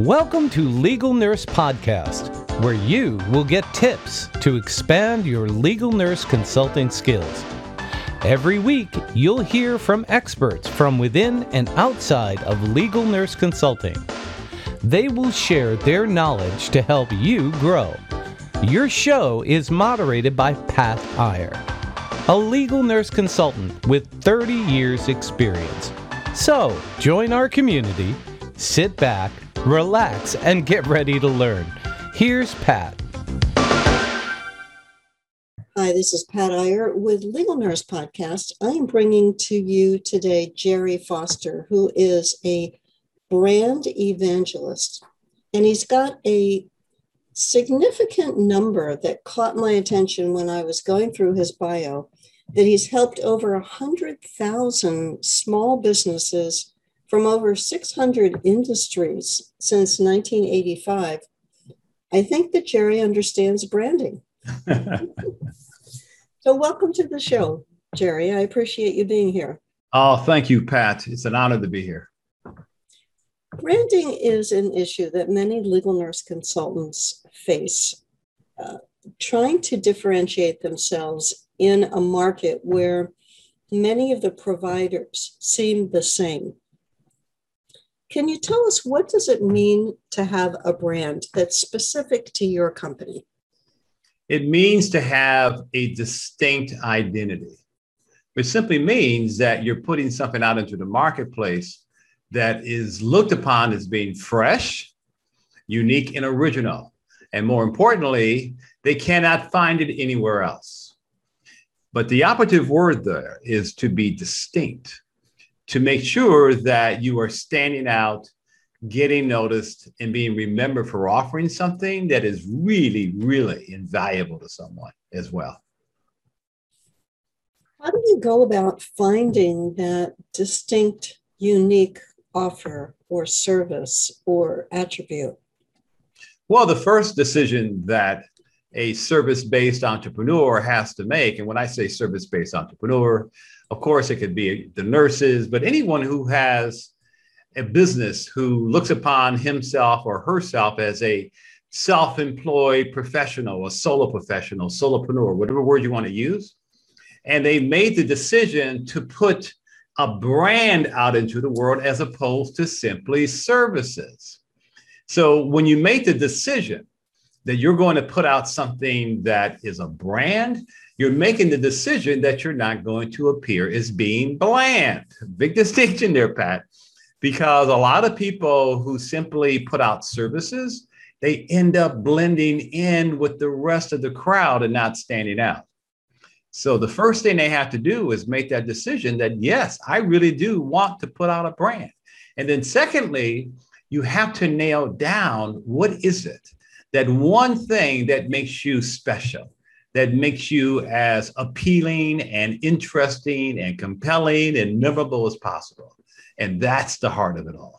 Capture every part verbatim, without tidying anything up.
Welcome to Legal Nurse Podcast, where you will get tips to expand your legal nurse consulting skills. Every week, you'll hear from experts from within and outside of legal nurse consulting. They will share their knowledge to help you grow. Your show is moderated by Pat Iyer, a legal nurse consultant with thirty years experience. So, join our community, sit back, relax, and get ready to learn. Here's Pat. Hi, this is Pat Iyer with Legal Nurse Podcast. I am bringing to you today Jerry Foster, who is a brand evangelist, and he's got a significant number that caught my attention when I was going through his bio, that he's helped over one hundred thousand small businesses from over six hundred industries since nineteen eighty-five. I think that Jerry understands branding. So welcome to the show, Jerry. I appreciate you being here. Oh, thank you, Pat. It's an honor to be here. Branding is an issue that many legal nurse consultants face, uh, trying to differentiate themselves in a market where many of the providers seem the same. Can you tell us, what does it mean to have a brand that's specific to your company? It means to have a distinct identity, which simply means that you're putting something out into the marketplace that is looked upon as being fresh, unique, and original. And more importantly, they cannot find it anywhere else. But the operative word there is to be distinct, to make sure that you are standing out, getting noticed, and being remembered for offering something that is really, really invaluable to someone as well. How do you go about finding that distinct, unique offer or service or attribute? Well, the first decision that a service-based entrepreneur has to make, and when I say service-based entrepreneur, of course, it could be the nurses, but anyone who has a business who looks upon himself or herself as a self-employed professional, a solo professional, solopreneur, whatever word you want to use. And they made the decision to put a brand out into the world as opposed to simply services. So when you make the decision that you're going to put out something that is a brand, you're making the decision that you're not going to appear as being bland. Big distinction there, Pat, because a lot of people who simply put out services, they end up blending in with the rest of the crowd and not standing out. So the first thing they have to do is make that decision that, yes, I really do want to put out a brand. And then secondly, you have to nail down, what is it? That one thing that makes you special, that makes you as appealing and interesting and compelling and memorable as possible. And that's the heart of it all.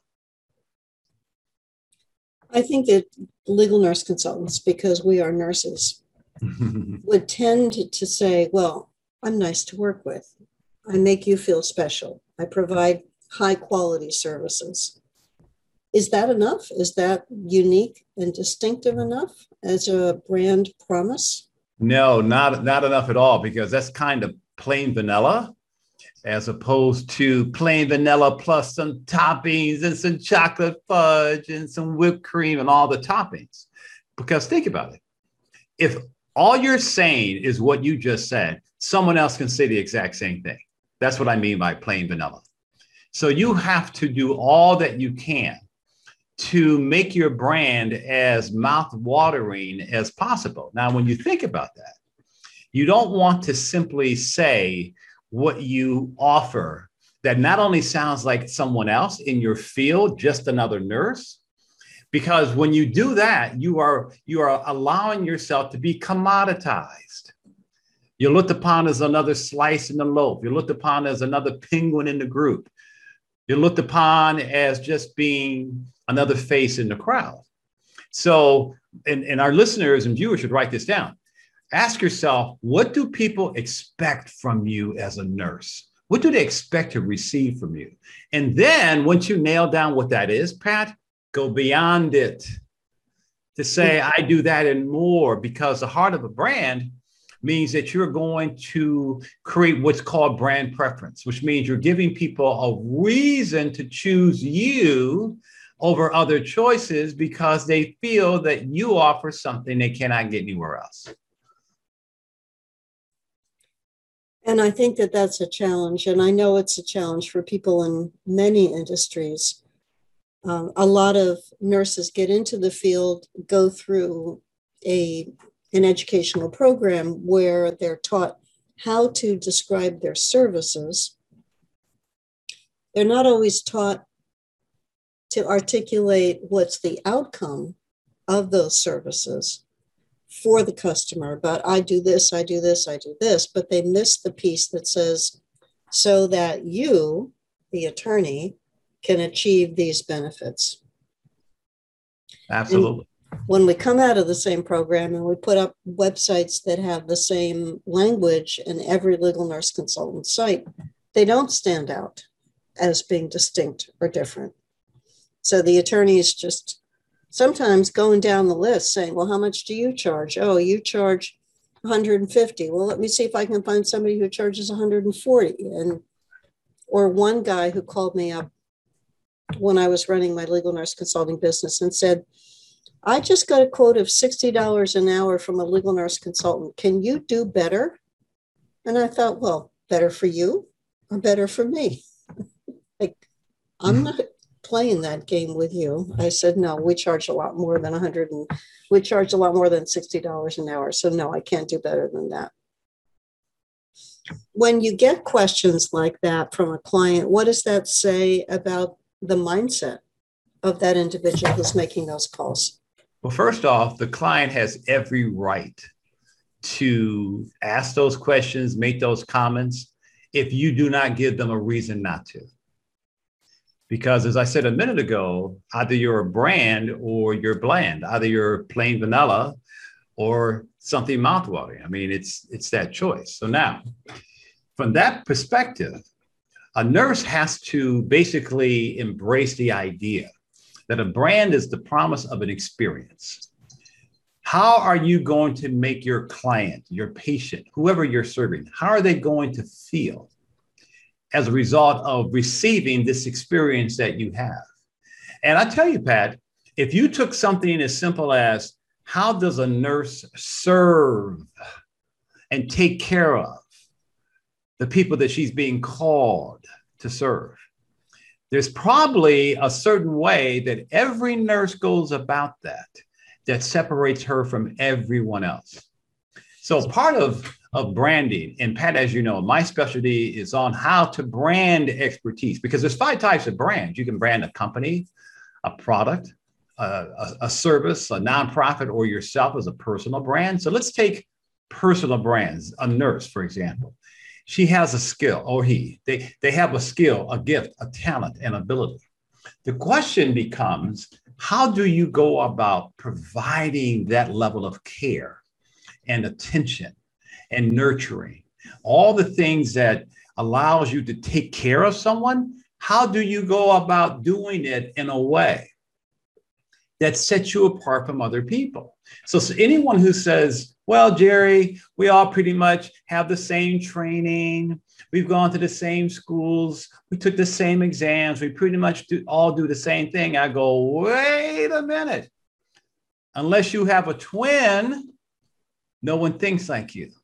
I think that legal nurse consultants, because we are nurses, would tend to say, well, I'm nice to work with. I make you feel special. I provide high quality services. Is that enough? Is that unique and distinctive enough as a brand promise? No, not, not enough at all, because that's kind of plain vanilla, as opposed to plain vanilla plus some toppings and some chocolate fudge and some whipped cream and all the toppings. Because think about it. If all you're saying is what you just said, someone else can say the exact same thing. That's what I mean by plain vanilla. So you have to do all that you can to make your brand as mouth-watering as possible. Now, when you think about that, you don't want to simply say what you offer that not only sounds like someone else in your field, just another nurse, because when you do that, you are, you are allowing yourself to be commoditized. You're looked upon as another slice in the loaf. You're looked upon as another penguin in the group. You're looked upon as just being another face in the crowd. So, and, and our listeners and viewers should write this down. Ask yourself, what do people expect from you as a nurse? What do they expect to receive from you? And then once you nail down what that is, Pat, go beyond it, to say, I do that and more, because the heart of a brand means that you're going to create what's called brand preference, which means you're giving people a reason to choose you over other choices because they feel that you offer something they cannot get anywhere else. And I think that that's a challenge. And I know it's a challenge for people in many industries. Um, a lot of nurses get into the field, go through a, an educational program where they're taught how to describe their services. They're not always taught to articulate what's the outcome of those services for the customer. But I do this, I do this, I do this, but they miss the piece that says, so that you, the attorney, can achieve these benefits. Absolutely. And when we come out of the same program and we put up websites that have the same language in every legal nurse consultant site, they don't stand out as being distinct or different. So the attorney is just sometimes going down the list saying, well, how much do you charge? Oh, you charge one hundred fifty. Well, let me see if I can find somebody who charges one hundred forty. And or one guy who called me up when I was running my legal nurse consulting business and said, I just got a quote of sixty dollars an hour from a legal nurse consultant. Can you do better? And I thought, well, better for you or better for me? Like, I'm not playing that game with you. I said, no, we charge a lot more than one hundred and we charge a lot more than sixty dollars an hour. So no, I can't do better than that. When you get questions like that from a client, what does that say about the mindset of that individual who's making those calls? Well, first off, the client has every right to ask those questions, make those comments, if you do not give them a reason not to. Because as I said a minute ago, either you're a brand or you're bland, either you're plain vanilla or something mouthwatering. I mean, it's, it's that choice. So now, from that perspective, a nurse has to basically embrace the idea that a brand is the promise of an experience. How are you going to make your client, your patient, whoever you're serving, how are they going to feel as a result of receiving this experience that you have? And I tell you, Pat, if you took something as simple as how does a nurse serve and take care of the people that she's being called to serve, there's probably a certain way that every nurse goes about that, that separates her from everyone else. So part of, of branding, and Pat, as you know, my specialty is on how to brand expertise, because there's five types of brands. You can brand a company, a product, a, a, a service, a nonprofit, or yourself as a personal brand. So let's take personal brands, a nurse, for example. She has a skill, or he, they, they have a skill, a gift, a talent, and ability. The question becomes, how do you go about providing that level of care and attention and nurturing, all the things that allows you to take care of someone? How do you go about doing it in a way that sets you apart from other people? So, so anyone who says, well, Jerry, we all pretty much have the same training. We've gone to the same schools. We took the same exams. We pretty much do, all do the same thing. I go, wait a minute. Unless you have a twin, no one thinks like you.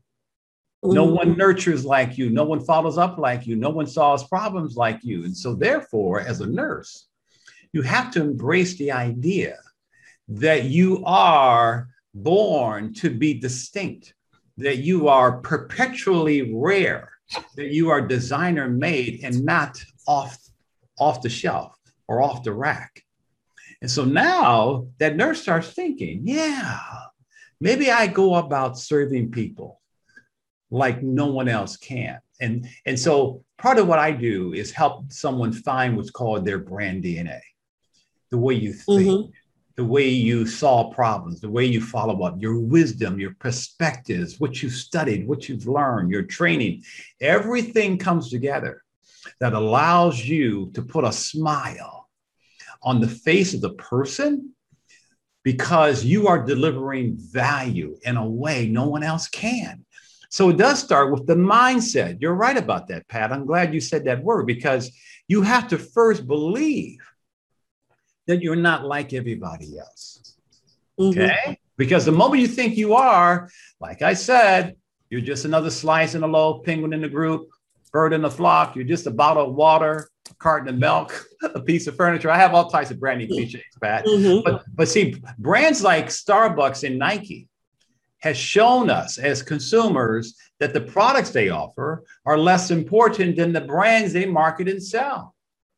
No one nurtures like you. No one follows up like you. No one solves problems like you. And so therefore, as a nurse, you have to embrace the idea that you are born to be distinct, that you are perpetually rare, that you are designer made and not off, off the shelf or off the rack. And so now that nurse starts thinking, yeah, maybe I go about serving people like no one else can. And, and so part of what I do is help someone find what's called their brand D N A, the way you think, mm-hmm. the way you solve problems, the way you follow up, your wisdom, your perspectives, what you've studied, what you've learned, your training, everything comes together that allows you to put a smile on the face of the person because you are delivering value in a way no one else can. So it does start with the mindset. You're right about that, Pat. I'm glad you said that word because you have to first believe that you're not like everybody else. Okay? Mm-hmm. Because the moment you think you are, like I said, you're just another slice in a loaf, penguin in the group, bird in the flock. You're just a bottle of water, a carton of milk, a piece of furniture. I have all types of branding cliches, Pat. Mm-hmm. But, but see, brands like Starbucks and Nike has shown us as consumers that the products they offer are less important than the brands they market and sell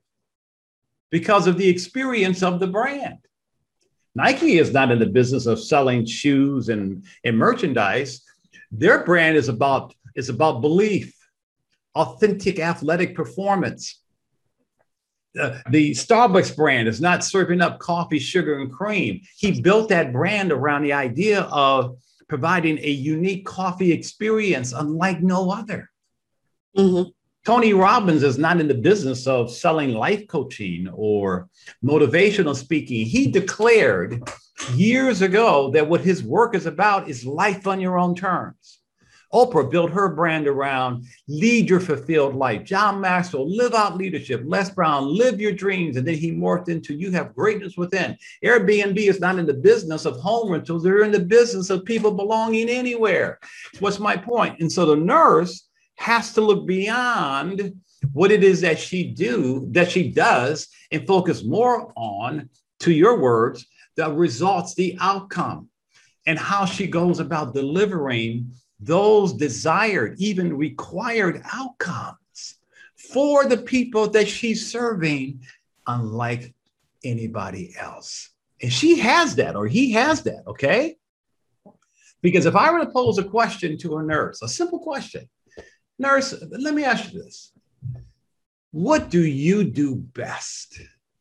because of the experience of the brand. Nike is not in the business of selling shoes and, and merchandise. Their brand is about, is about belief, authentic athletic performance. Uh, the Starbucks brand is not serving up coffee, sugar, and cream. He built that brand around the idea of providing a unique coffee experience unlike no other. Mm-hmm. Tony Robbins is not in the business of selling life coaching or motivational speaking. He declared years ago that what his work is about is life on your own terms. Oprah built her brand around lead your fulfilled life. John Maxwell, live out leadership. Les Brown, live your dreams. And then he morphed into you have greatness within. Airbnb is not in the business of home rentals. They're in the business of people belonging anywhere. What's my point? And so the nurse has to look beyond what it is that she do, that she does, and focus more on, to your words, the results, the outcome, and how she goes about delivering those desired, even required outcomes for the people that she's serving, unlike anybody else. And she has that, or he has that, okay? Because if I were to pose a question to a nurse, a simple question, nurse, let me ask you this. What do you do best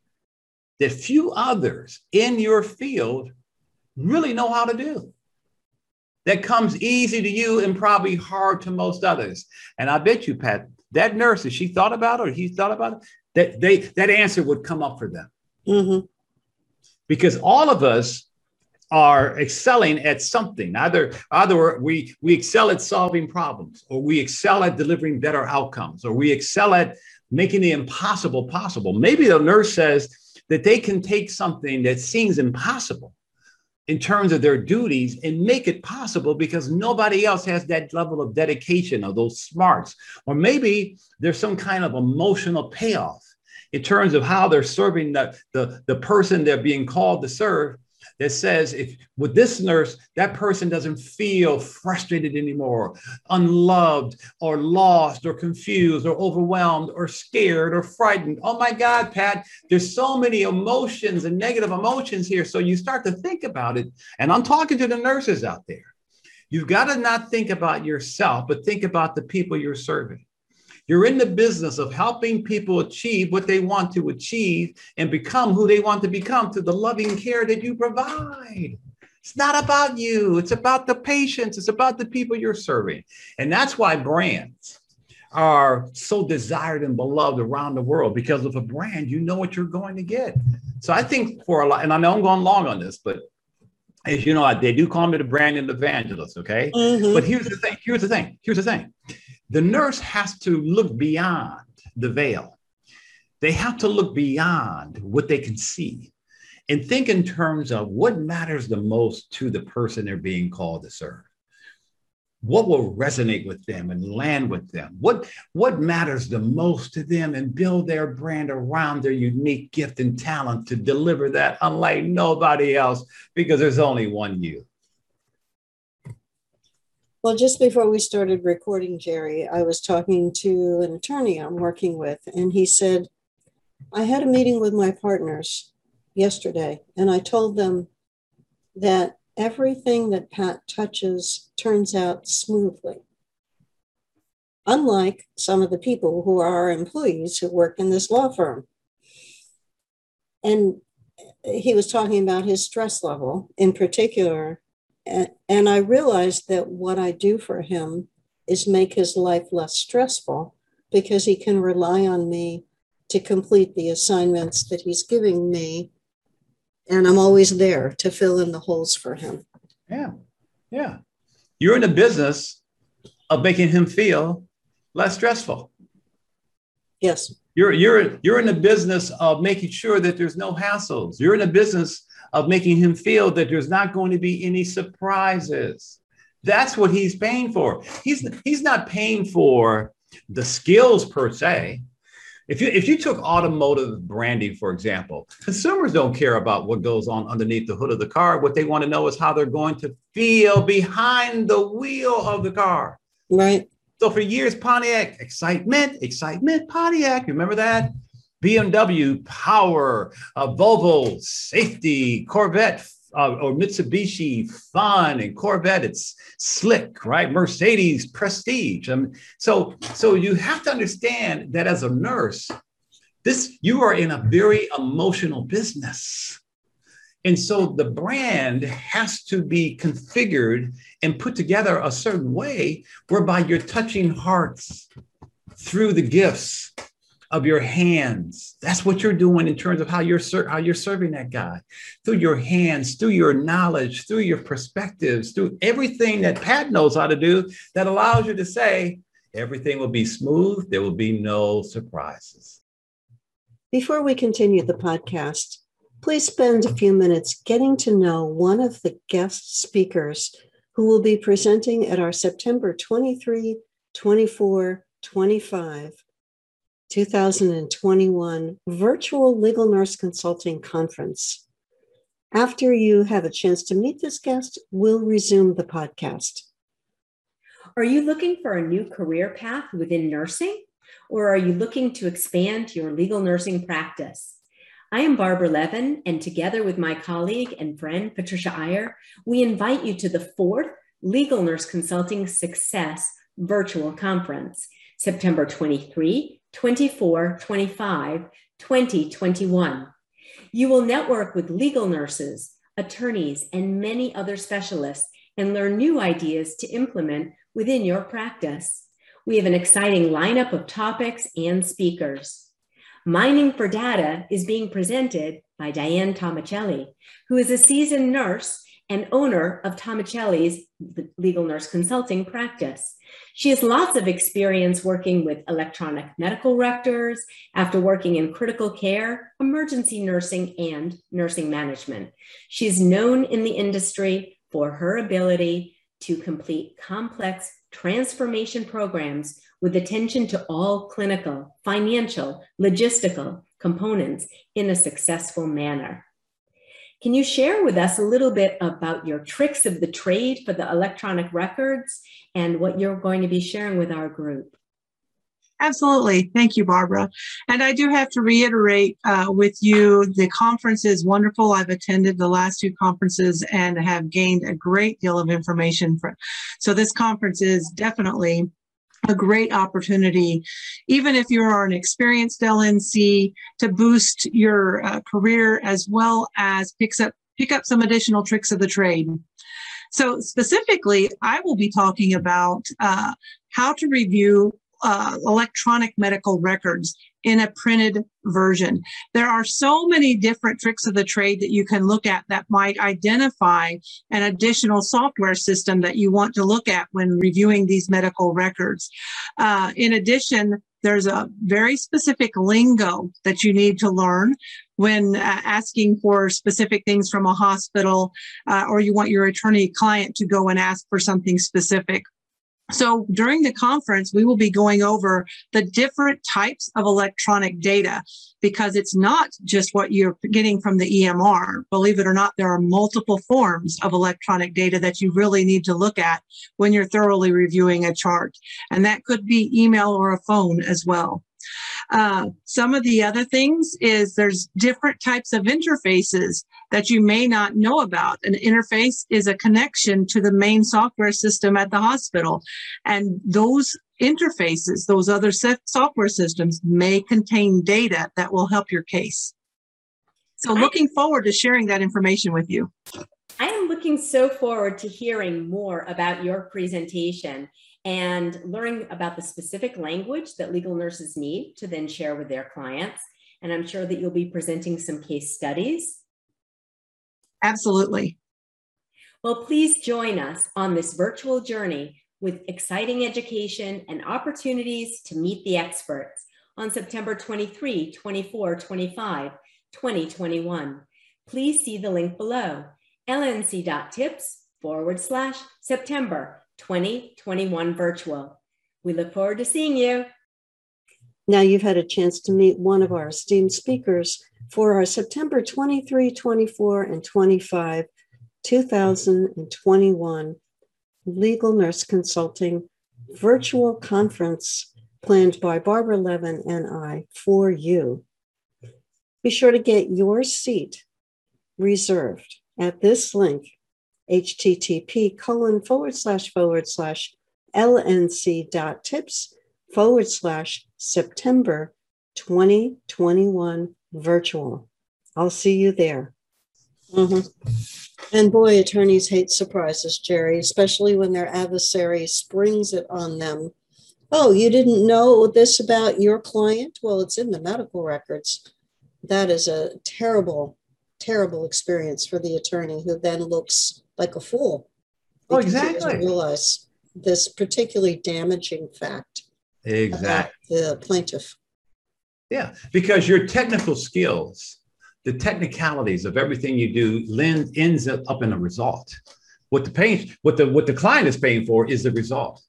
that few others in your field really know how to do? That comes easy to you and probably hard to most others. And I bet you, Pat, that nurse, if she thought about it or he thought about it, that they that answer would come up for them. Mm-hmm. Because all of us are excelling at something. Either, either we, we excel at solving problems, or we excel at delivering better outcomes, or we excel at making the impossible possible. Maybe the nurse says that they can take something that seems impossible in terms of their duties and make it possible because nobody else has that level of dedication or those smarts. Or maybe there's some kind of emotional payoff in terms of how they're serving the, the, the person they're being called to serve, that says if with this nurse, that person doesn't feel frustrated anymore, unloved or lost or confused or overwhelmed or scared or frightened. Oh my God, Pat, there's so many emotions and negative emotions here. So you start to think about it. And I'm talking to the nurses out there. You've got to not think about yourself, but think about the people you're serving. You're in the business of helping people achieve what they want to achieve and become who they want to become through the loving care that you provide. It's not about you. It's about the patients. It's about the people you're serving. And that's why brands are so desired and beloved around the world, because of a brand, you know what you're going to get. So I think for a lot, and I know I'm going long on this, but as you know, they do call me the brand evangelist, okay? Mm-hmm. But here's the thing, here's the thing, here's the thing. The nurse has to look beyond the veil. They have to look beyond what they can see and think in terms of what matters the most to the person they're being called to serve. What will resonate with them and land with them? What, what matters the most to them, and build their brand around their unique gift and talent to deliver that unlike nobody else, because there's only one you. Well, just before we started recording, Jerry, I was talking to an attorney I'm working with, and he said, I had a meeting with my partners yesterday, and I told them that everything that Pat touches turns out smoothly. Unlike some of the people who are our employees who work in this law firm. And he was talking about his stress level in particular. And I realized that what I do for him is make his life less stressful, because he can rely on me to complete the assignments that he's giving me. And I'm always there to fill in the holes for him. Yeah. Yeah. You're in the business of making him feel less stressful. Yes. You're, you're, you're in the business of making sure that there's no hassles. You're in the business of making him feel that there's not going to be any surprises. That's what he's paying for. He's, he's not paying for the skills per se. If you, if you took automotive branding, for example, consumers don't care about what goes on underneath the hood of the car. What they want to know is how they're going to feel behind the wheel of the car. Right. So for years, Pontiac, excitement, excitement, Pontiac, remember that? B M W, power, uh, Volvo, safety, Corvette, uh, or Mitsubishi, fun, and Corvette, it's slick, right? Mercedes, prestige. Um, so, so you have to understand that as a nurse, this you are in a very emotional business. And so the brand has to be configured and put together a certain way whereby you're touching hearts through the gifts of your hands. That's what you're doing in terms of how you're ser- how you're serving that guy. Through your hands, through your knowledge, through your perspectives, through everything that Pat knows how to do that allows you to say, everything will be smooth. There will be no surprises. Before we continue the podcast, please spend a few minutes getting to know one of the guest speakers who will be presenting at our September twenty-third, twenty-fourth, twenty-fifth, two thousand twenty-one Virtual Legal Nurse Consulting Conference. After you have a chance to meet this guest, we'll resume the podcast. Are you looking for a new career path within nursing, or are you looking to expand your legal nursing practice? I am Barbara Levin, and together with my colleague and friend, Patricia Iyer, we invite you to the fourth Legal Nurse Consulting Success Virtual Conference, September twenty-third, twenty-fourth, twenty-fifth, twenty twenty-one. You will network with legal nurses, attorneys, and many other specialists and learn new ideas to implement within your practice. We have an exciting lineup of topics and speakers. Mining for Data is being presented by Diane Tomicelli, who is a seasoned nurse and owner of Tomicelli's Legal Nurse Consulting practice. She has lots of experience working with electronic medical records after working in critical care, emergency nursing, and nursing management. She is known in the industry for her ability to complete complex transformation programs with attention to all clinical, financial, logistical components in a successful manner. Can you share with us a little bit about your tricks of the trade for the electronic records and what you're going to be sharing with our group? Absolutely. Thank you, Barbara. And I do have to reiterate uh, with you, the conference is wonderful. I've attended the last two conferences and have gained a great deal of information. For, so this conference is definitely a great opportunity, even if you are an experienced L N C, to boost your uh, career as well as picks up, pick up some additional tricks of the trade. So specifically, I will be talking about uh, how to review Uh, electronic medical records in a printed version. There are so many different tricks of the trade that you can look at that might identify an additional software system that you want to look at when reviewing these medical records. Uh, in addition, there's a very specific lingo that you need to learn when uh, asking for specific things from a hospital, uh, or you want your attorney client to go and ask for something specific. So during the conference, we will be going over the different types of electronic data, because it's not just what you're getting from the E M R. Believe it or not, there are multiple forms of electronic data that you really need to look at when you're thoroughly reviewing a chart. And that could be email or a phone as well. Uh, some of the other things is there's different types of interfaces that you may not know about. An interface is a connection to the main software system at the hospital. And those interfaces, those other software systems, may contain data that will help your case. So looking forward to sharing that information with you. I am looking so forward to hearing more about your presentation. and learning about the specific language that legal nurses need to then share with their clients. And I'm sure that you'll be presenting some case studies. Absolutely. Well, please join us on this virtual journey with exciting education and opportunities to meet the experts on September twenty-third, twenty-fourth, twenty-fifth, twenty twenty-one. Please see the link below, lnc.tips forward slash September twenty twenty-one virtual. We look forward to seeing you. Now you've had a chance to meet one of our esteemed speakers for our September twenty-third, twenty-fourth, and twenty-fifth, two thousand twenty-one Legal Nurse Consulting virtual conference planned by Barbara Levin and I for you. Be sure to get your seat reserved at this link, http colon forward slash forward slash lnc.tips forward slash September twenty twenty-one virtual. I'll see you there. Mm-hmm. And boy, attorneys hate surprises, Jerry, especially when their adversary springs it on them. Oh, you didn't know this about your client? Well, it's in the medical records. That is a terrible, terrible experience for the attorney who then looks like a fool. Oh, exactly. He doesn't realize this particularly damaging fact. Exactly. The plaintiff. Yeah, because your technical skills, the technicalities of everything you do lend, ends up in a result. What the pain, what the what the client is paying for is the result.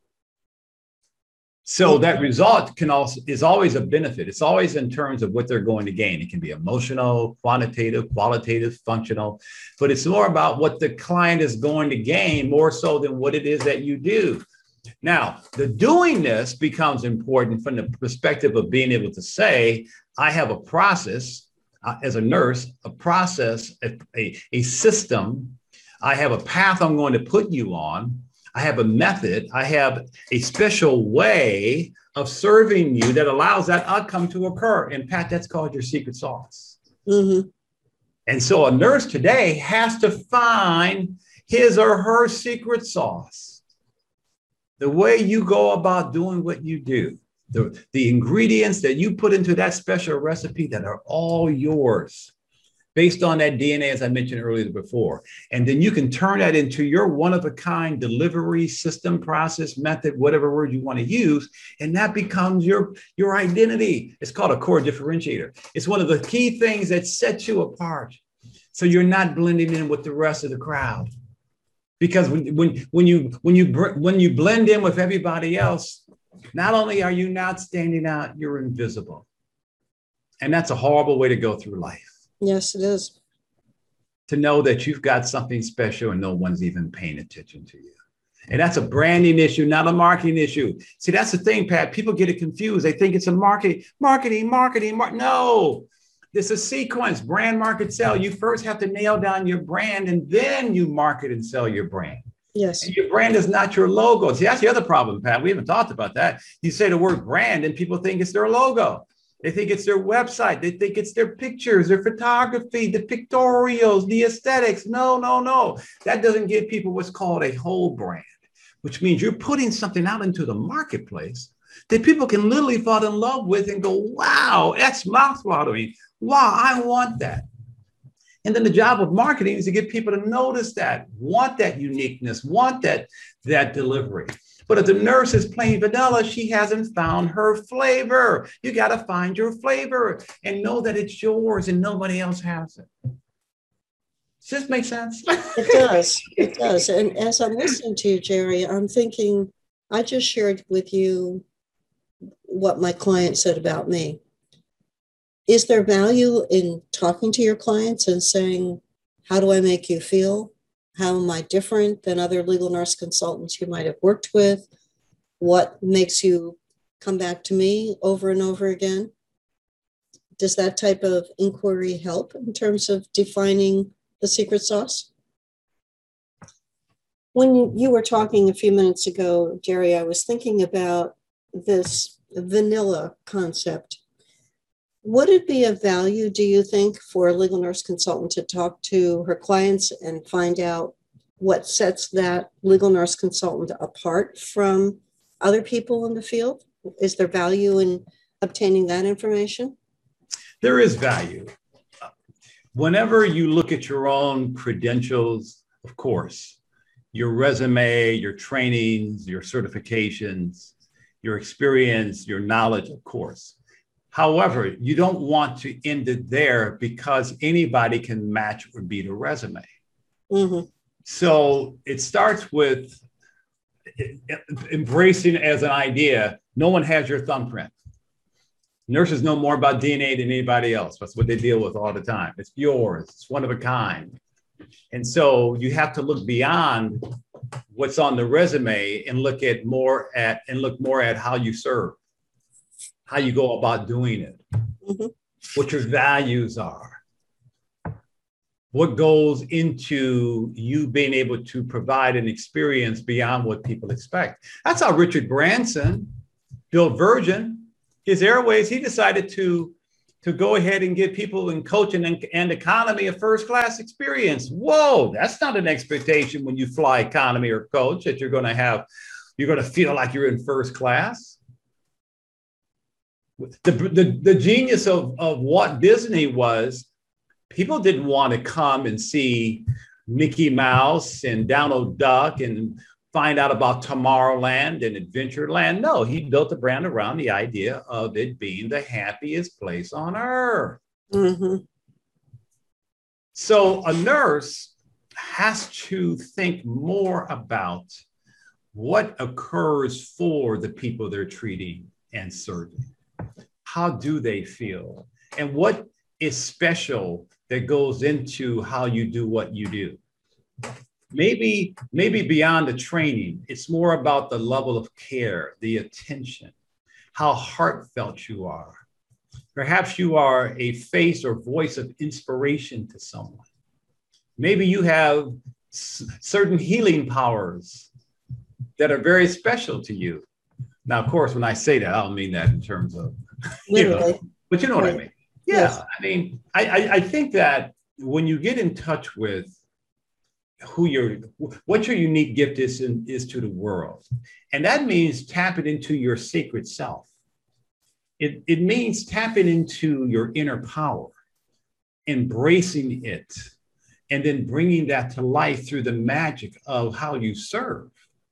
So that result can also is always a benefit. It's always in terms of what they're going to gain. It can be emotional, quantitative, qualitative, functional, but it's more about what the client is going to gain more so than what it is that you do. Now, the doing this becomes important from the perspective of being able to say, I have a process uh, as a nurse, a process, a, a, a system. I have a path I'm going to put you on. I have a method. I have a special way of serving you that allows that outcome to occur. And Pat, that's called your secret sauce. Mm-hmm. And so a nurse today has to find his or her secret sauce. The way you go about doing what you do, the, the ingredients that you put into that special recipe that are all yours, based on that D N A, as I mentioned earlier before. And then you can turn that into your one-of-a-kind delivery system, process, method, whatever word you want to use, and that becomes your, your identity. It's called a core differentiator. It's one of the key things that sets you apart. So you're not blending in with the rest of the crowd. Because when, when, when, you, when, you, when you blend in with everybody else, not only are you not standing out, you're invisible. And that's a horrible way to go through life. Yes, it is. To know that you've got something special and no one's even paying attention to you. And that's a branding issue, not a marketing issue. See, that's the thing, Pat. People get it confused. They think it's a marketing, marketing, marketing. Mar- no, it's a sequence, brand, market, sell. You first have to nail down your brand and then you market and sell your brand. Yes. And your brand is not your logo. See, that's the other problem, Pat. We haven't talked about that. You say the word brand and people think it's their logo. They think it's their website. They think it's their pictures, their photography, the pictorials, the aesthetics. No, no, no. That doesn't give people what's called a whole brand, which means you're putting something out into the marketplace that people can literally fall in love with and go, wow, that's mouthwatering. Wow, I want that. And then the job of marketing is to get people to notice that, want that uniqueness, want that, that delivery. But if the nurse is plain vanilla, she hasn't found her flavor. You got to find your flavor and know that it's yours and nobody else has it. Does this make sense? It does. It does. And as I'm listening to you, Jerry, I'm thinking, I just shared with you what my client said about me. Is there value in talking to your clients and saying, how do I make you feel? How am I different than other legal nurse consultants you might have worked with? What makes you come back to me over and over again? Does that type of inquiry help in terms of defining the secret sauce? When you, you were talking a few minutes ago, Jerry, I was thinking about this vanilla concept. Would it be of value, do you think, for a legal nurse consultant to talk to her clients and find out what sets that legal nurse consultant apart from other people in the field? Is there value in obtaining that information? There is value. Whenever you look at your own credentials, of course, your resume, your trainings, your certifications, your experience, your knowledge, of course. However, you don't want to end it there because anybody can match or beat a resume. Mm-hmm. So it starts with embracing as an idea, no one has your thumbprint. Nurses know more about D N A than anybody else. That's what they deal with all the time. It's yours. It's one of a kind. And so you have to look beyond what's on the resume and look at more at and look more at how you serve, how you go about doing it, mm-hmm. what your values are, what goes into you being able to provide an experience beyond what people expect. That's how Richard Branson built Virgin. His Airways, he decided to, to go ahead and give people in coaching and, and economy a first-class experience. Whoa, that's not an expectation when you fly economy or coach that you're going to have, you're going to feel like you're in first class. The, the, the genius of, of Walt Disney was people didn't want to come and see Mickey Mouse and Donald Duck and find out about Tomorrowland and Adventureland. No, he built a brand around the idea of it being the happiest place on earth. Mm-hmm. So a nurse has to think more about what occurs for the people they're treating and serving. How do they feel? And what is special that goes into how you do what you do? Maybe, maybe beyond the training, it's more about the level of care, the attention, how heartfelt you are. Perhaps you are a face or voice of inspiration to someone. Maybe you have s- certain healing powers that are very special to you. Now, of course, when I say that, I don't mean that in terms of, you know, but you know what I mean. Yeah, yes. I mean, I, I, I think that when you get in touch with who your, what your unique gift is, in, is to the world. And that means tapping into your sacred self. It, it means tapping into your inner power, embracing it, and then bringing that to life through the magic of how you serve.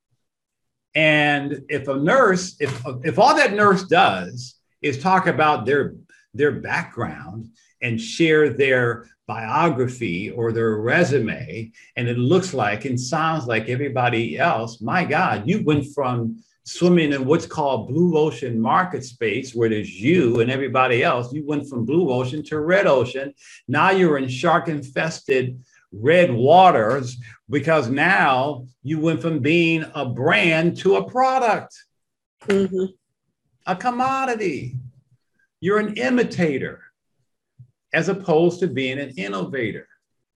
And if a nurse, if, if all that nurse does is talk about their, their background and share their biography or their resume, and it looks like and sounds like everybody else, my God, you went from swimming in what's called blue ocean market space, where there's you and everybody else, you went from blue ocean to red ocean. Now you're in shark infested red waters because now you went from being a brand to a product, mm-hmm. a commodity. You're an imitator, as opposed to being an innovator.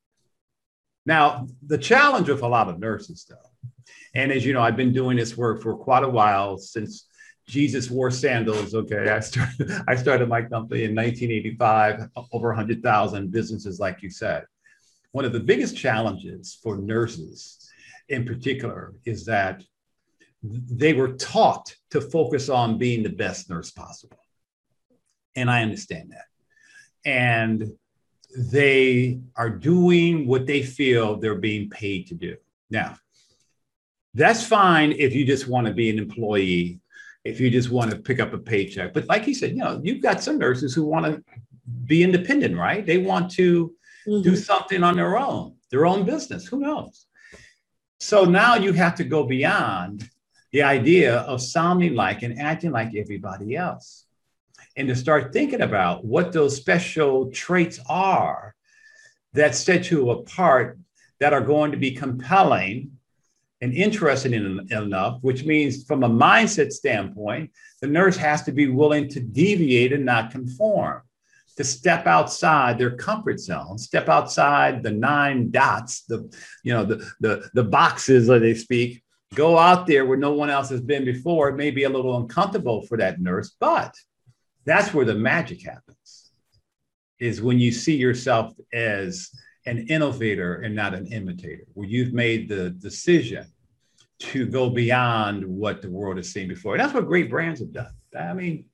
Now, the challenge with a lot of nurses, though, and as you know, I've been doing this work for quite a while, since Jesus wore sandals. Okay, I started, I started my company in nineteen eighty-five, over one hundred thousand businesses, like you said. One of the biggest challenges for nurses in particular is that they were taught to focus on being the best nurse possible. And I understand that. And they are doing what they feel they're being paid to do. Now, that's fine if you just want to be an employee, if you just want to pick up a paycheck. But like you said, you know, you've got some nurses who want to be independent, right? They want to mm-hmm. do something on their own, their own business, who knows? So now you have to go beyond the idea of sounding like and acting like everybody else, and to start thinking about what those special traits are that set you apart, that are going to be compelling and interesting in, enough, which means from a mindset standpoint, the nurse has to be willing to deviate and not conform, to step outside their comfort zone, step outside the nine dots, the, you know, the, the, the boxes, as they speak, go out there where no one else has been before. It may be a little uncomfortable for that nurse, but that's where the magic happens, is when you see yourself as an innovator and not an imitator, where you've made the decision to go beyond what the world has seen before. And that's what great brands have done. I mean,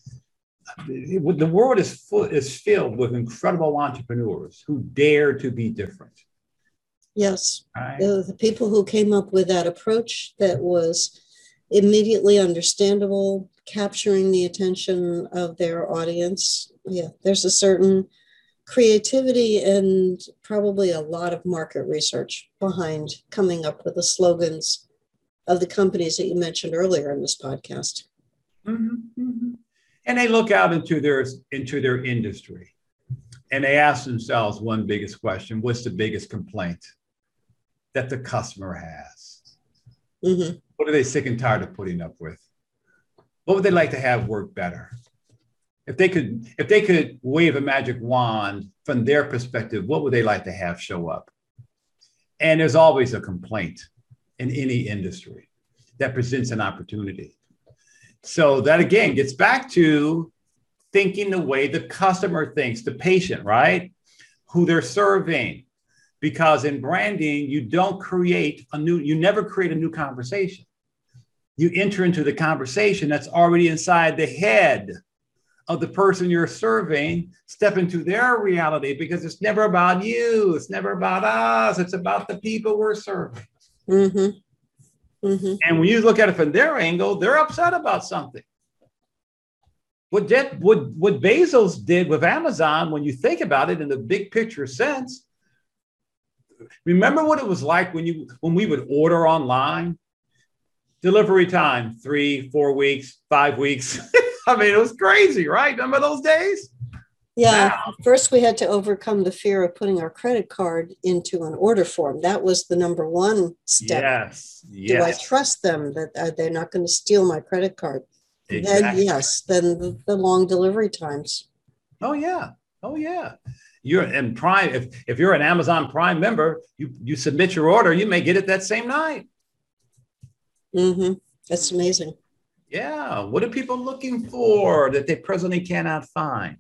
the world is full, is filled with incredible entrepreneurs who dare to be different. Yes. Right? The, the people who came up with that approach that was immediately understandable, capturing the attention of their audience. Yeah, there's a certain creativity and probably a lot of market research behind coming up with the slogans of the companies that you mentioned earlier in this podcast. Mm-hmm, mm-hmm. And they look out into their into their industry and they ask themselves one biggest question: what's the biggest complaint that the customer has? Mm-hmm. What are they sick and tired of putting up with? What would they like to have work better? If they could, if they could wave a magic wand from their perspective, what would they like to have show up? And there's always a complaint in any industry that presents an opportunity. So that again gets back to thinking the way the customer thinks, the patient, right? Who they're serving. Because in branding, you don't create a new, you never create a new conversation. You enter into the conversation that's already inside the head of the person you're serving, step into their reality, because it's never about you. It's never about us. It's about the people we're serving. Mm-hmm. Mm-hmm. And when you look at it from their angle, they're upset about something. What, Jeff, what, what Bezos did with Amazon, when you think about it in the big picture sense, remember what it was like when you when we would order online? Delivery time, three, four weeks, five weeks. I mean, it was crazy, right? Remember those days? Yeah. Now, first, we had to overcome the fear of putting our credit card into an order form. That was the number one step. Yes. yes. Do I trust them that uh, they're not going to steal my credit card? Exactly. Then, yes. Then the, the long delivery times. Oh, yeah. Oh, yeah. You're in Prime. If, if you're an Amazon Prime member, you, you submit your order, you may get it that same night. Mm-hmm. That's amazing. Yeah. What are people looking for that they presently cannot find?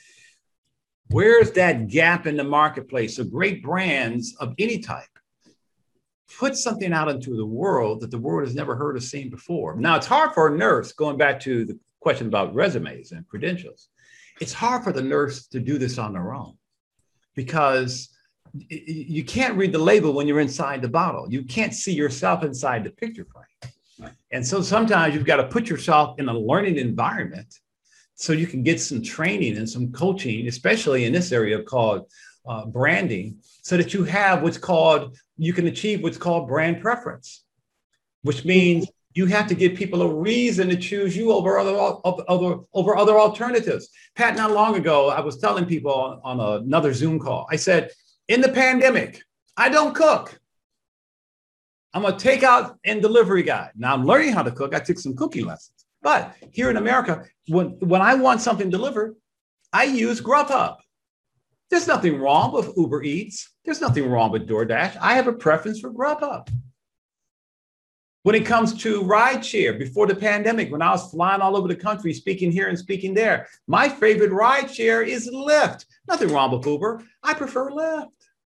Where's that gap in the marketplace? So great brands of any type put something out into the world that the world has never heard or seen before. Now, it's hard for a nurse, going back to the question about resumes and credentials, it's hard for the nurse to do this on their own because you can't read the label when you're inside the bottle. You can't see yourself inside the picture frame. And so sometimes you've got to put yourself in a learning environment so you can get some training and some coaching, especially in this area called uh, branding, so that you have what's called, you can achieve what's called brand preference, which means you have to give people a reason to choose you over other, other, over other alternatives. Pat, not long ago, I was telling people on, on another Zoom call, I said, in the pandemic, I don't cook. I'm a takeout and delivery guy. Now I'm learning how to cook. I took some cooking lessons. But here in America, when, when I want something delivered, I use Grubhub. There's nothing wrong with Uber Eats. There's nothing wrong with DoorDash. I have a preference for Grubhub. When it comes to rideshare, before the pandemic, when I was flying all over the country, speaking here and speaking there, my favorite rideshare is Lyft. Nothing wrong with Uber. I prefer Lyft.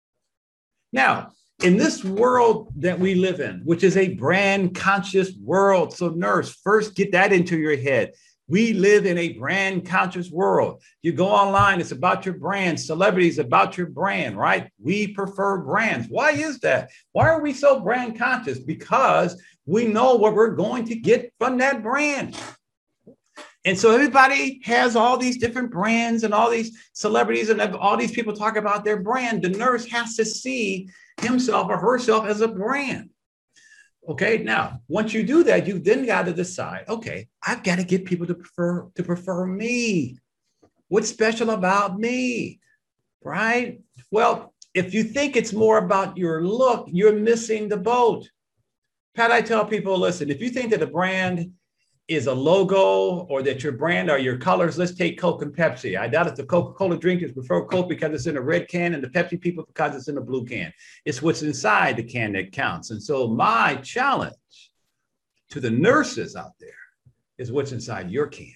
Now, in this world that we live in, which is a brand conscious world, so nurse, first get that into your head. We live in a brand conscious world. You go online, it's about your brand. Celebrities, about your brand, right? We prefer brands. Why is that? Why are we so brand conscious? Because we know what we're going to get from that brand. And so everybody has all these different brands and all these celebrities and all these people talk about their brand. The nurse has to see himself or herself as a brand. Okay, now, once you do that, you then got to decide, okay, I've got to get people to prefer, to prefer me. What's special about me, right? Well, if you think it's more about your look, you're missing the boat. Pat, I tell people, listen, if you think that a brand is a logo or that your brand are your colors, let's take Coke and Pepsi. I doubt if the Coca-Cola drinkers prefer Coke because it's in a red can and the Pepsi people because it's in a blue can. It's what's inside the can that counts. And so my challenge to the nurses out there is what's inside your can.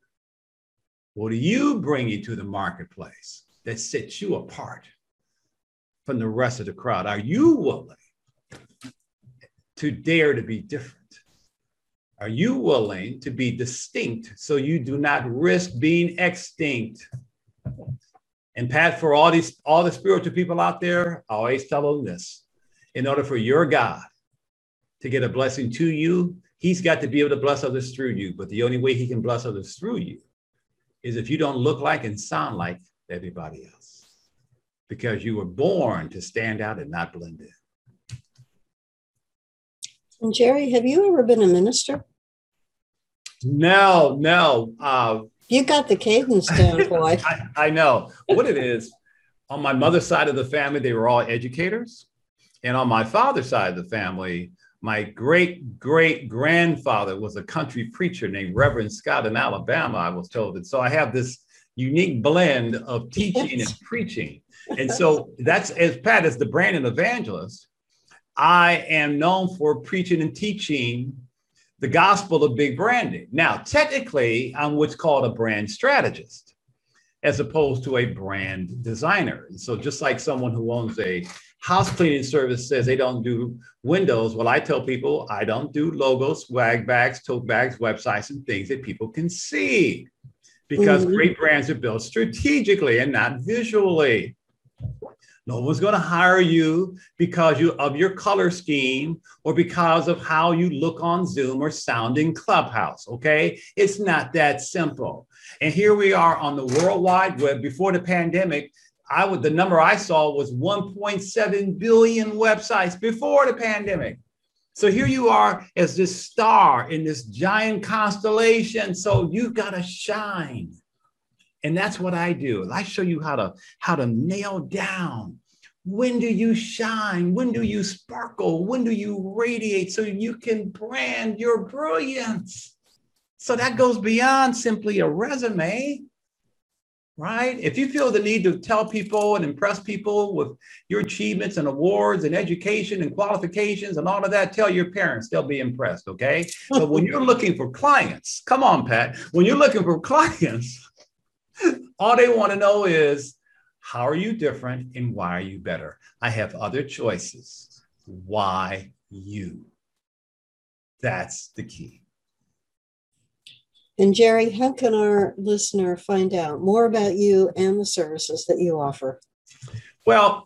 What are you bringing to the marketplace that sets you apart from the rest of the crowd? Are you willing to dare to be different? Are you willing to be distinct so you do not risk being extinct? And Pat, for all these, all the spiritual people out there, I always tell them this: in order for your God to get a blessing to you, he's got to be able to bless others through you. But the only way he can bless others through you is if you don't look like and sound like everybody else, because you were born to stand out and not blend in. And Jerry, have you ever been a minister? No, no. Uh, you got the cadence down, boy. I, I know what it is. On my mother's side of the family, they were all educators. And on my father's side of the family, my great great grandfather was a country preacher named Reverend Scott in Alabama, I was told. And so I have this unique blend of teaching and preaching. And so that's, as Pat is the brand and evangelist, I am known for preaching and teaching the gospel of big branding. Now, technically, I'm what's called a brand strategist, as opposed to a brand designer. And so just like someone who owns a house cleaning service says they don't do windows, well, I tell people I don't do logos, swag bags, tote bags, websites, and things that people can see, because mm-hmm. great brands are built strategically and not visually. No one's going to hire you because you of your color scheme or because of how you look on Zoom or sound in Clubhouse, okay? It's not that simple. And here we are on the World Wide Web. Before the pandemic, I would the number I saw was one point seven billion websites before the pandemic. So here you are as this star in this giant constellation. So you've got to shine. And that's what I do. I show you how to, how to nail down, when do you shine? When do you sparkle? When do you radiate so you can brand your brilliance? So that goes beyond simply a resume, right? If you feel the need to tell people and impress people with your achievements and awards and education and qualifications and all of that, tell your parents, they'll be impressed, okay? But when you're looking for clients, come on, Pat, when you're looking for clients, all they want to know is, how are you different and why are you better? I have other choices. Why you? That's the key. And Jerry, how can our listener find out more about you and the services that you offer? Well,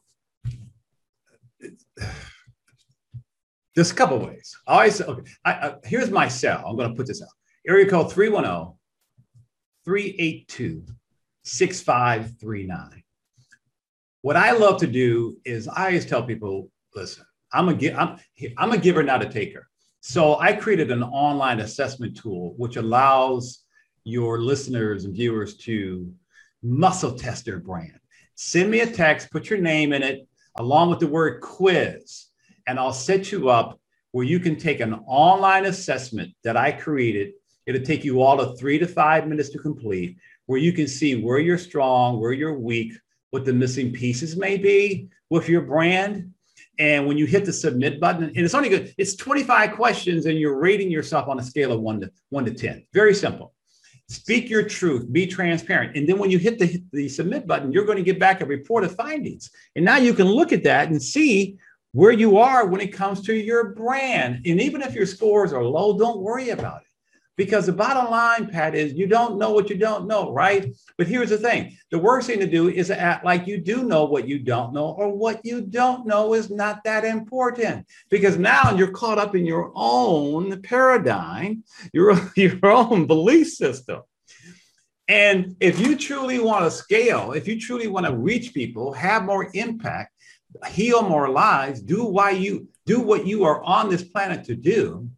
there's a couple of ways. I always, okay, I, I, here's my cell. I'm going to put this out. Area code three one zero, three eight two, six five three nine. What I love to do is I always tell people, listen, I'm a, I'm, I'm a giver, not a taker. So I created an online assessment tool, which allows your listeners and viewers to muscle test their brand. Send me a text, put your name in it, along with the word quiz, and I'll set you up where you can take an online assessment that I created. It'll take you all of three to five minutes to complete, where you can see where you're strong, where you're weak, what the missing pieces may be with your brand. And when you hit the submit button, and it's only good, it's twenty-five questions and you're rating yourself on a scale of one to one to ten. Very simple. Speak your truth, be transparent. And then when you hit the, the submit button, you're going to get back a report of findings. And now you can look at that and see where you are when it comes to your brand. And even if your scores are low, don't worry about it. Because the bottom line, Pat, is you don't know what you don't know, right? But here's the thing. The worst thing to do is to act like you do know what you don't know, or what you don't know is not that important. Because now you're caught up in your own paradigm, your, your own belief system. And if you truly want to scale, if you truly want to reach people, have more impact, heal more lives, do why you do what you are on this planet to do,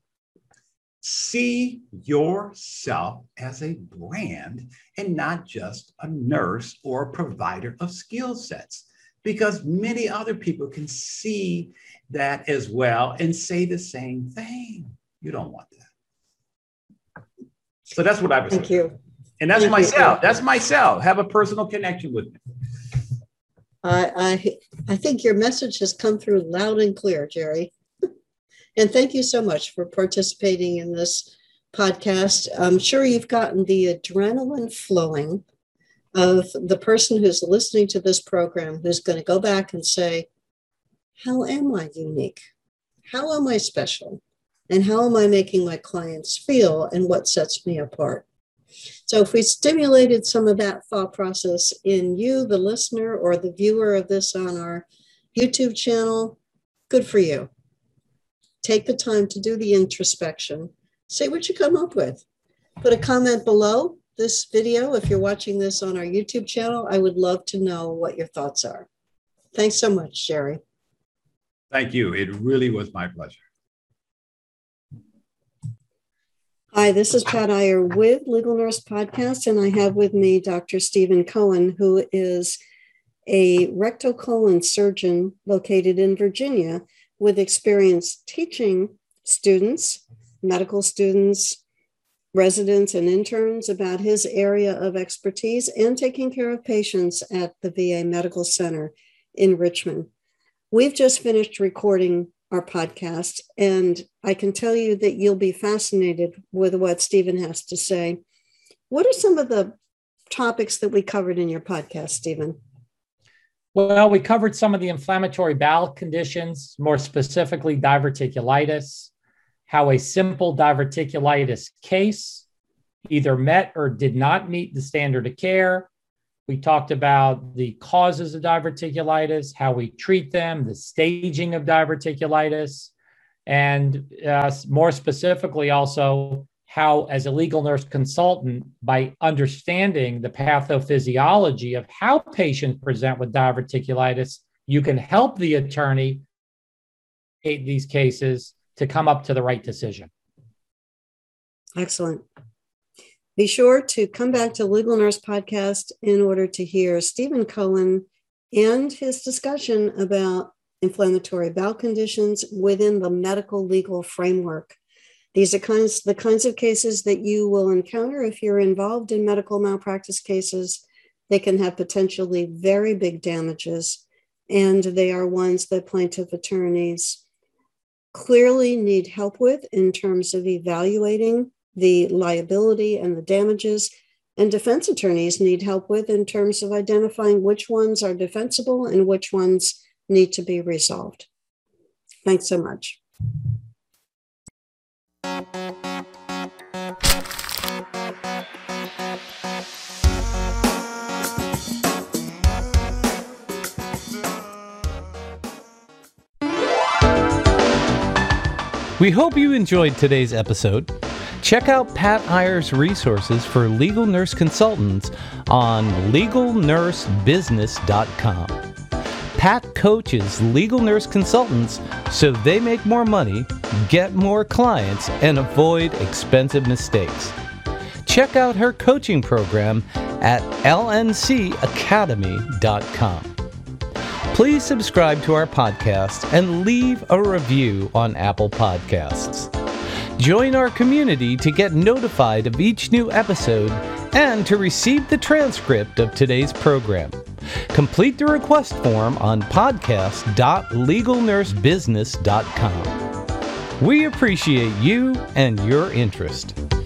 see yourself as a brand and not just a nurse or a provider of skill sets, because many other people can see that as well and say the same thing. You don't want that. So that's what I was saying. Thank you. And that's Thank myself. you. That's myself. Have a personal connection with me. I, I, I think your message has come through loud and clear, Jerry. And thank you so much for participating in this podcast. I'm sure you've gotten the adrenaline flowing of the person who's listening to this program, who's going to go back and say, how am I unique? How am I special? And how am I making my clients feel, and what sets me apart? So if we stimulated some of that thought process in you, the listener or the viewer of this on our YouTube channel, good for you. Take the time to do the introspection. Say what you come up with. Put a comment below this video. If you're watching this on our YouTube channel, I would love to know what your thoughts are. Thanks so much, Jerry. Thank you. It really was my pleasure. Hi, this is Pat Iyer with Legal Nurse Podcast, and I have with me Doctor Stephen Cohen, who is a rectocolon surgeon located in Virginia with experience teaching students, medical students, residents, and interns about his area of expertise and taking care of patients at the V A Medical Center in Richmond. We've just finished recording our podcast, and I can tell you that you'll be fascinated with what Stephen has to say. What are some of the topics that we covered in your podcast, Stephen? Well, we covered some of the inflammatory bowel conditions, more specifically diverticulitis, how a simple diverticulitis case either met or did not meet the standard of care. We talked about the causes of diverticulitis, how we treat them, the staging of diverticulitis, and uh, more specifically also how, as a legal nurse consultant, by understanding the pathophysiology of how patients present with diverticulitis, you can help the attorney in these cases to come up to the right decision. Excellent. Be sure to come back to Legal Nurse Podcast in order to hear Stephen Cohen and his discussion about inflammatory bowel conditions within the medical legal framework. These are kinds, the kinds of cases that you will encounter if you're involved in medical malpractice cases. They can have potentially very big damages, and they are ones that plaintiff attorneys clearly need help with in terms of evaluating the liability and the damages, and defense attorneys need help with in terms of identifying which ones are defensible and which ones need to be resolved. Thanks so much. We hope you enjoyed today's episode. Check out Pat Iyer's resources for legal nurse consultants on legal nurse business dot com. Pat coaches legal nurse consultants so they make more money, get more clients, and avoid expensive mistakes. Check out her coaching program at L N C academy dot com. Please subscribe to our podcast and leave a review on Apple Podcasts. Join our community to get notified of each new episode and to receive the transcript of today's program. Complete the request form on podcast dot legal nurse business dot com. We appreciate you and your interest.